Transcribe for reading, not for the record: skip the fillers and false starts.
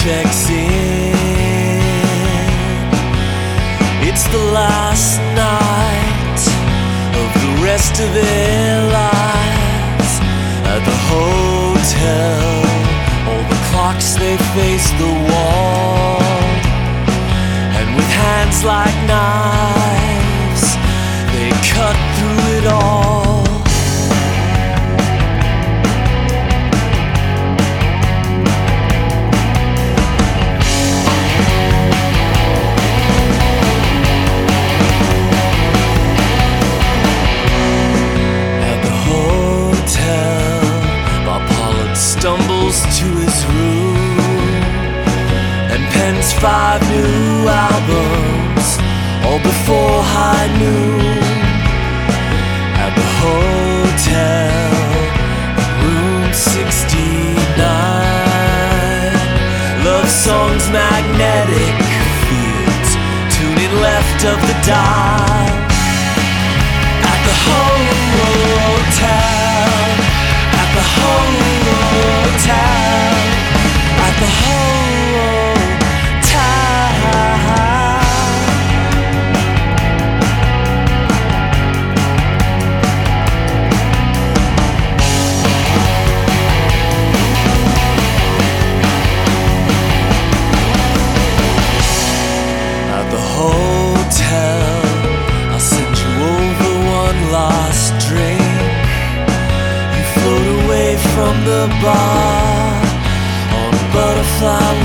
checks in. It's the last night of the rest of their lives at the hotel. All the clocks, they face the wall, and with hands like knives, they cut through it all. Stumbles to his room and pens 5 new albums, all before high noon. At the hotel, room 69. Love songs, magnetic fields, tuning left of the dial. At the hotel, at the hotel, at the hotel. At the hotel, I'll send you over one last drink. Float away from the bar on a butterfly